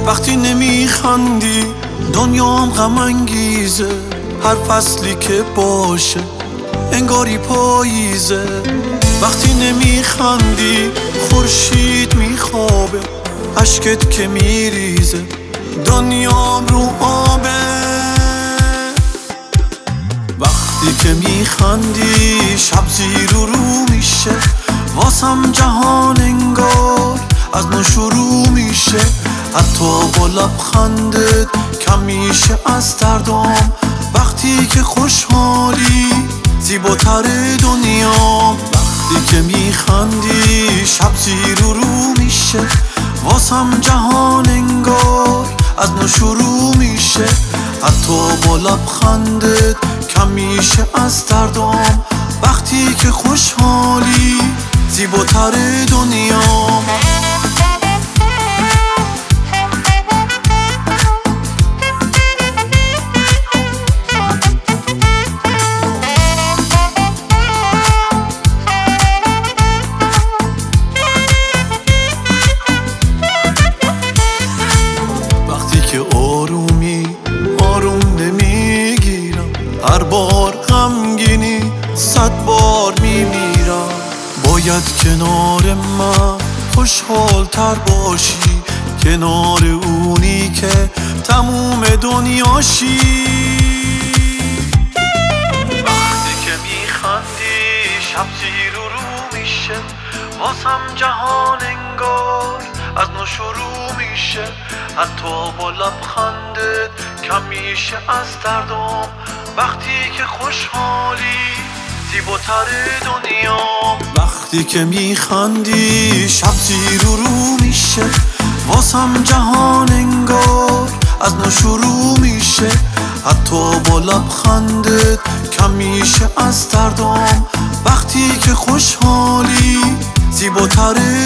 وقتی نمیخندی دنیام غم انگیزه، هر فصلی که باشه انگاری پاییزه. وقتی نمیخندی خورشید میخوابه، اشکت که میریزه دنیام رو آبه. وقتی که میخندی شب زیر و رو میشه، واسم جهان انگار از نو شروع میشه. حتی با لبخندت کم میشه از دردام، وقتی که خوشحالی زیباتر دنیام. وقتی که میخندی شب زیر و رو میشه، واسم جهان انگار از نو شروع میشه. حتی با لبخندت کم میشه از دردام، وقتی که خوشحالی زیباتر دنیام. که آرومی آروم نمیگیرم، هر بار غمگینی 100 بار میمیرم. باید کنار من خوشحال تر باشی، کنار اونی که تموم دنیاشی. وقتی که میخندی شب زیر و رو میشه، واسم جهان انگار از نو شروع میشه. حتی با لبخندت کم میشه از دردام، وقتی که خوشحالی زیباتر دنیام. وقتی که میخندی شب زیر و رو میشه، واسم جهان انگار از نو شروع میشه. حتی با لبخندت کم میشه از دردام، وقتی که خوشحالی زیباتر